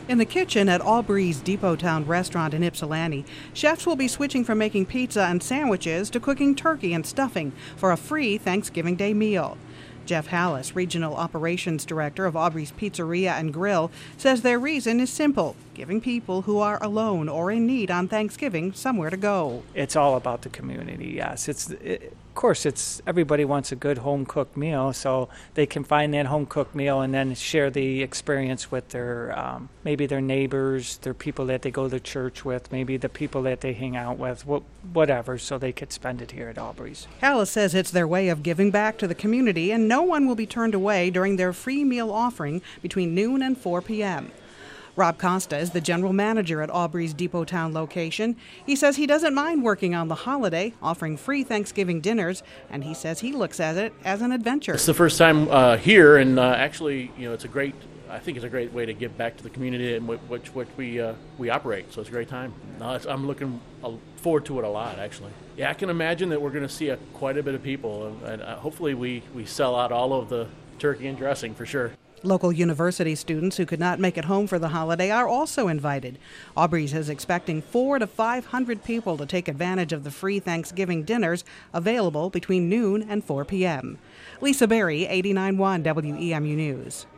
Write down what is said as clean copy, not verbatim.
In the kitchen at Aubrey's Depot Town restaurant in Ypsilanti, chefs will be switching from making pizza and sandwiches to cooking turkey and stuffing for a free Thanksgiving Day meal. Jeff Hallis, Regional Operations Director of Aubrey's Pizzeria and Grill, says their reason is simple: giving people who are alone or in need on Thanksgiving somewhere to go. It's all about the community, yes. Of course, everybody wants a good home-cooked meal, so they can find that home-cooked meal and then share the experience with their, maybe their neighbors, their people that they go to church with, maybe the people that they hang out with, whatever, so they could spend it here at Aubrey's. Hallis says it's their way of giving back to the community, and no one will be turned away during their free meal offering between noon and 4 p.m. Rob Costa is the general manager at Aubrey's Depot Town location. He says he doesn't mind working on the holiday, offering free Thanksgiving dinners, and he says he looks at it as an adventure. It's the first time here, and actually, I think it's a great way to give back to the community in which we operate. So it's a great time. I'm looking forward to it a lot, actually. Yeah, I can imagine that we're going to see quite a bit of people, and hopefully we sell out all of the turkey and dressing for sure. Local university students who could not make it home for the holiday are also invited. Aubrey's is expecting 400 to 500 people to take advantage of the free Thanksgiving dinners available between noon and 4 p.m. Lisa Berry, 89.1 WEMU News.